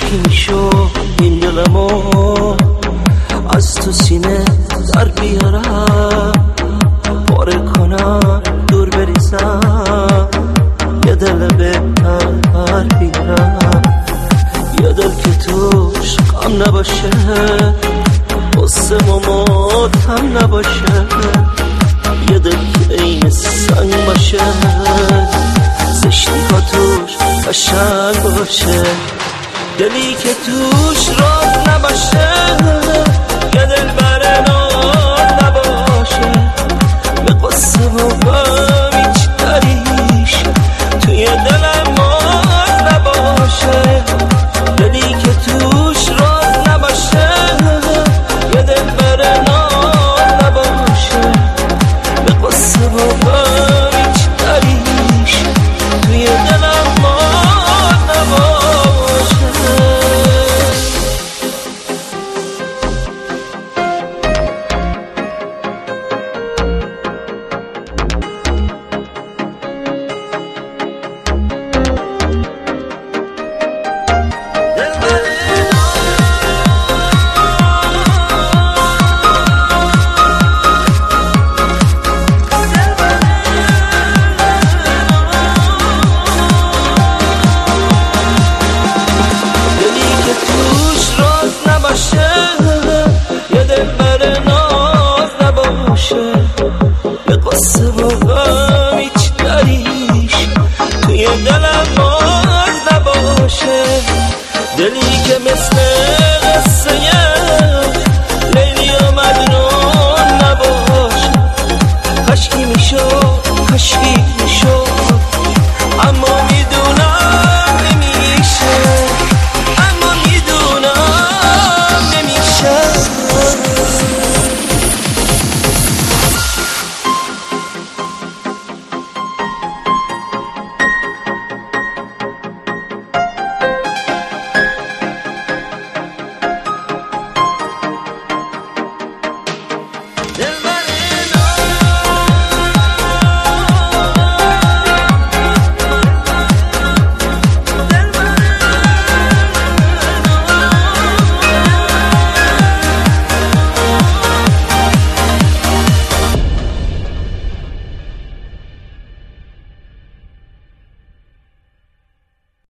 یکی شو این دلمو از تو سینه در بیارم، پاره کنم دور بریزم، یه دل بهتر بیارم، یه دل که توش غم نباشه، قصه و هم نباشه، یه دل که این سنگ باشه، زشتی ها توش قشنگ باشه، دلی که توش راه نباشه، یه دل